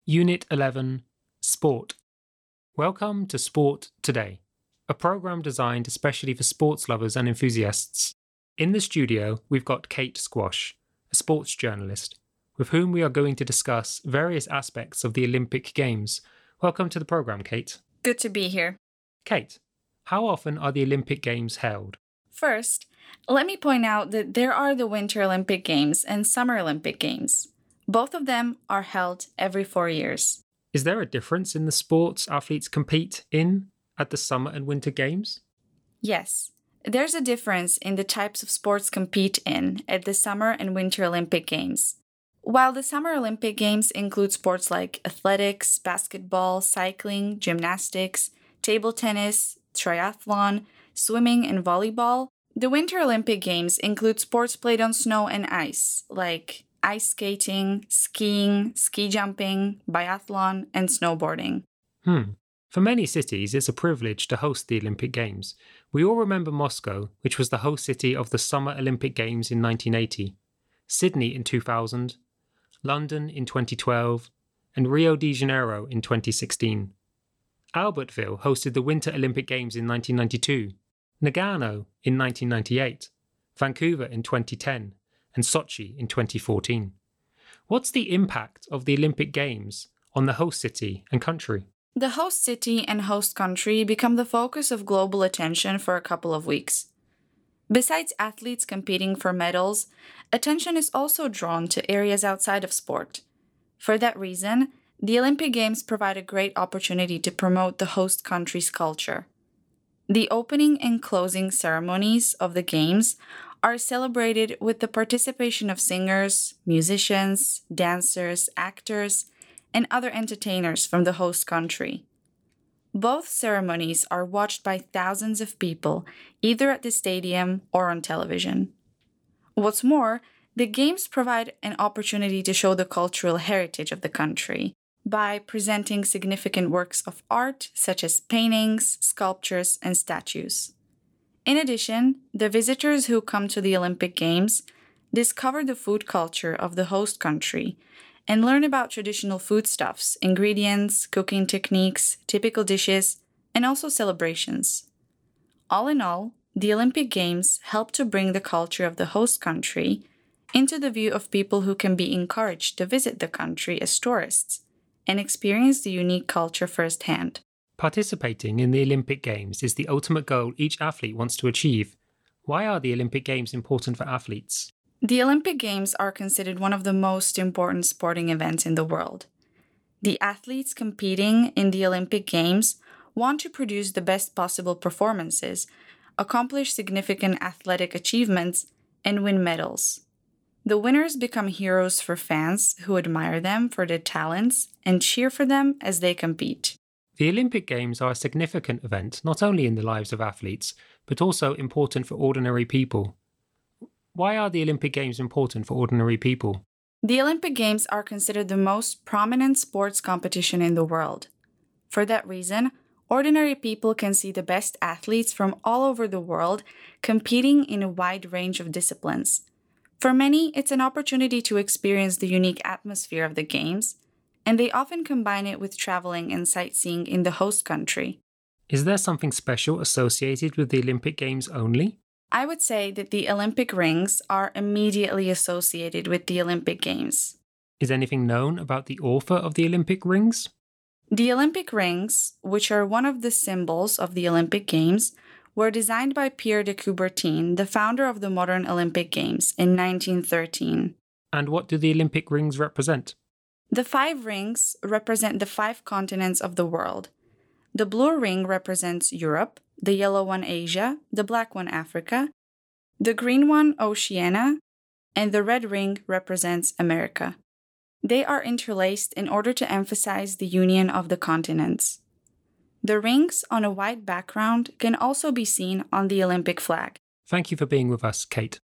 Unit 11, Sport. Welcome to Sport Today, a programme designed especially for sports lovers and enthusiasts. In the studio, we've got Kate Squash, a sports journalist, with whom we are going to discuss various aspects of the Olympic Games. Welcome to the programme, Kate. Good to be here. Kate, how often are the Olympic Games held? First, let me point out that there are the Winter Olympic Games and Summer Olympic Games. Both of them are held every 4 years. Is there a difference in the sports athletes compete in at the Summer and Winter Games? Yes, there's a difference in the types of sports compete in at the Summer and Winter Olympic Games. While the Summer Olympic Games include sports like athletics, basketball, cycling, gymnastics, table tennis, triathlon, swimming, and volleyball, the Winter Olympic Games include sports played on snow and ice, like ice skating, skiing, ski jumping, biathlon, and snowboarding. For many cities, it's a privilege to host the Olympic Games. We all remember Moscow, which was the host city of the Summer Olympic Games in 1980, Sydney in 2000, London in 2012, and Rio de Janeiro in 2016. Albertville hosted the Winter Olympic Games in 1992, Nagano in 1998, Vancouver in 2010, and Sochi in 2014. What's the impact of the Olympic Games on the host city and country? The host city and host country become the focus of global attention for a couple of weeks. Besides athletes competing for medals, attention is also drawn to areas outside of sport. For that reason, the Olympic Games provide a great opportunity to promote the host country's culture. The opening and closing ceremonies of the Games are celebrated with the participation of singers, musicians, dancers, actors, and other entertainers from the host country. Both ceremonies are watched by thousands of people, either at the stadium or on television. What's more, the Games provide an opportunity to show the cultural heritage of the country by presenting significant works of art such as paintings, sculptures, and statues. In addition, the visitors who come to the Olympic Games discover the food culture of the host country and learn about traditional foodstuffs, ingredients, cooking techniques, typical dishes, and also celebrations. All in all, the Olympic Games help to bring the culture of the host country into the view of people who can be encouraged to visit the country as tourists and experience the unique culture firsthand. Participating in the Olympic Games is the ultimate goal each athlete wants to achieve. Why are the Olympic Games important for athletes? The Olympic Games are considered one of the most important sporting events in the world. The athletes competing in the Olympic Games want to produce the best possible performances, accomplish significant athletic achievements, and win medals. The winners become heroes for fans who admire them for their talents and cheer for them as they compete. The Olympic Games are a significant event not only in the lives of athletes, but also important for ordinary people. Why are the Olympic Games important for ordinary people? The Olympic Games are considered the most prominent sports competition in the world. For that reason, ordinary people can see the best athletes from all over the world competing in a wide range of disciplines. For many, it's an opportunity to experience the unique atmosphere of the Games, and they often combine it with traveling and sightseeing in the host country. Is there something special associated with the Olympic Games only? I would say that the Olympic rings are immediately associated with the Olympic Games. Is anything known about the author of the Olympic rings? The Olympic rings, which are one of the symbols of the Olympic Games, were designed by Pierre de Coubertin, the founder of the modern Olympic Games, in 1913. And what do the Olympic rings represent? The 5 rings represent the 5 continents of the world. The blue ring represents Europe, the yellow one Asia, the black one Africa, the green one Oceania, and the red ring represents America. They are interlaced in order to emphasize the union of the continents. The rings on a white background can also be seen on the Olympic flag. Thank you for being with us, Kate.